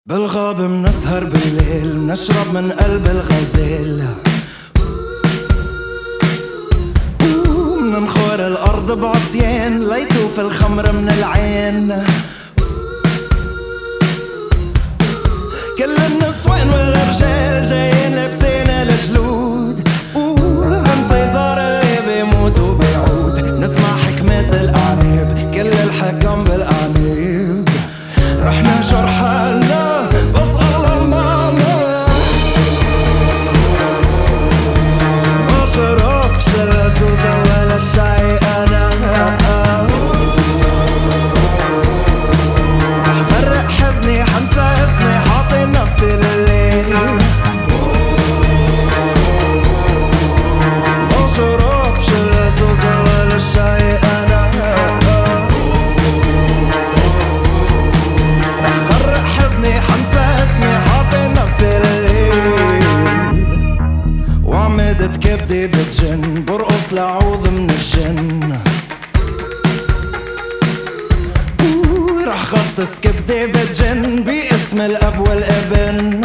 بالغاب منسهر بالليل، منشرب من قلب الغزال، مننخور الأرض بعصيان ليتوف الخمر من العين. كل النسوان والرجال جايين لابسين الجلود، بانتظار اللي بيموت وبيعود. نسمع حكمات الأعناب، كل الحكم بالأعناب. رحنا جرحالنا بس الله معنا، ما شربش الزوزة ولا الشاي أنا. رح برق حزني حنسى اسمي، حاطي نفسي لليل. ما شربش الزوزة ولا الشاي أنا. رح برق حزني حنسى اسمي، حاطي نفسي لليل. وعمدت كبدي بتجن، برقص لعوذ من الجن. رح غطس كبدي بتجن باسم الأب والابن.